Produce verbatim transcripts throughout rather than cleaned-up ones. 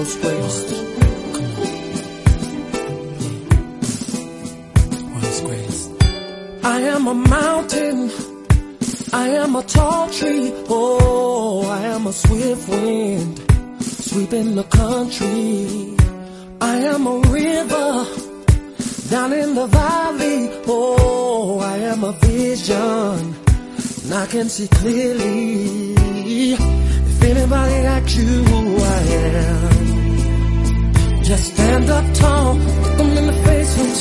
world's greatest. World's greatest. I am a mountain, I am a tall tree, oh, I am a swift wind, sweeping the country. I am a river, down in the valley, oh, I am a vision, and I can see clearly. If anybody asks you who I am, just stand up tall, look them in the face and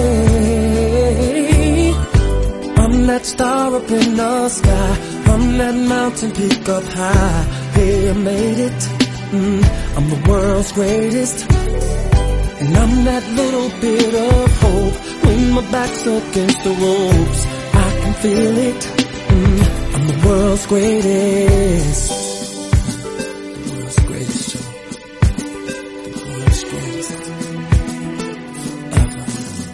say, I'm that star up in the sky, I'm that mountain peak up high. Hey, I made it, mm, I'm the world's greatest. And I'm that little bit of hope when my back's against the ropes. I can feel it, mm, I'm the world's greatest. The world's greatest, Joe. The world's greatest. Ever.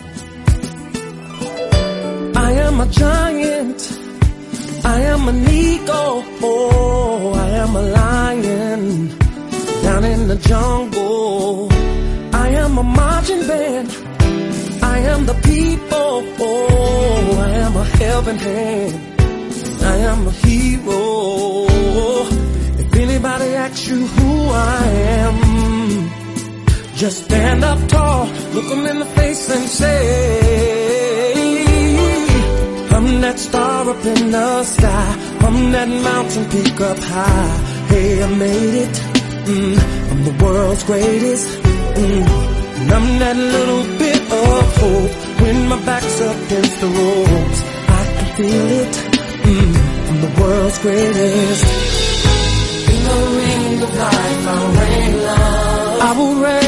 I am a giant, I am an eagle, oh, I am a lion, down in the jungle. I am a marching band, I am the people, oh, I am a helping hand, I am a hero. If anybody asks you who I am, just stand up tall, look them in the face and say, I'm that star up in the sky, I'm that mountain peak up high. Hey, I made it, mm, I'm the world's greatest. Mm, and I'm that little bit of hope when my back's against the ropes. I can feel it, mm, I'm the world's greatest. In the ring of life, I'll reign love, I will reign.